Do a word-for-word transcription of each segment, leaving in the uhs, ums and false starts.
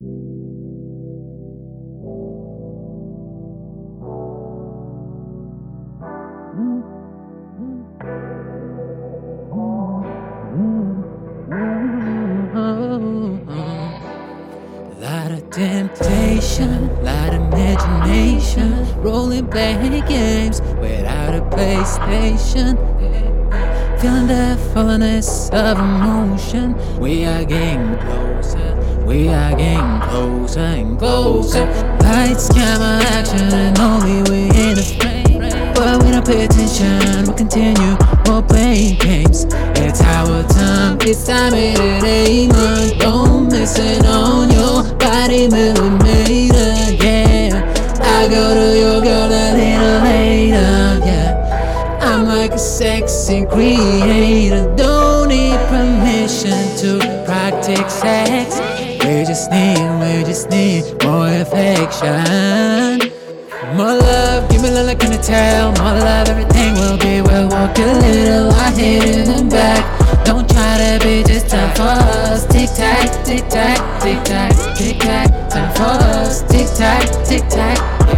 Lot of temptation, lot of imagination, rolling playing games without a PlayStation. Feeling the fullness of emotion. We are getting closer, we are getting closer and closer. Lights, camera, action, and only we in the frame. But we don't pay attention, we continue, we're playing games. It's our time, it's time, entertainment. Don't miss it on your body, millimeter, yeah. I go to your girl a little later, yeah. I'm like a sexy creator, don't need permission to practice sex. We just need, we just need more affection. More love, give me love like in a tell. More love, everything will be well. Walk a little, I hit it and back. Don't try to be just time for us. Tic tac, tic tac, tic tac, tic tac. Time for us. Tic tac, tic tac.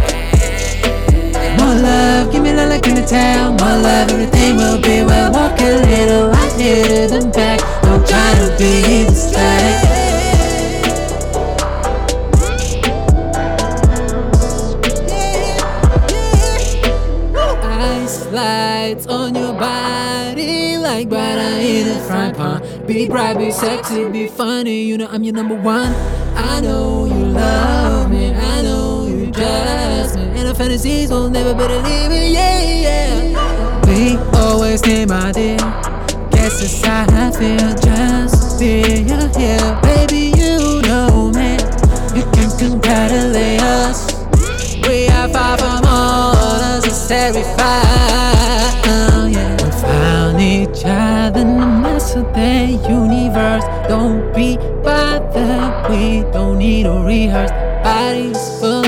More love, give me love like in a tell. More love, everything will be well. Walk a little, I hit it and back. Don't try to be distracted. Lights on your body like butter in a frying pan. Be bright, be sexy, be funny. You know I'm your number one. I know you love me, I know you trust me, and our fantasies will never be to leave me. Yeah, yeah. We always need my dear. Guess it's how I feel. Just be here, baby. You know me. You can congratulate us. We are far from all unnecessary fight. Oh, yeah. We found each other in the mess of the universe. Don't be bothered, we don't need to rehearse. Bodies full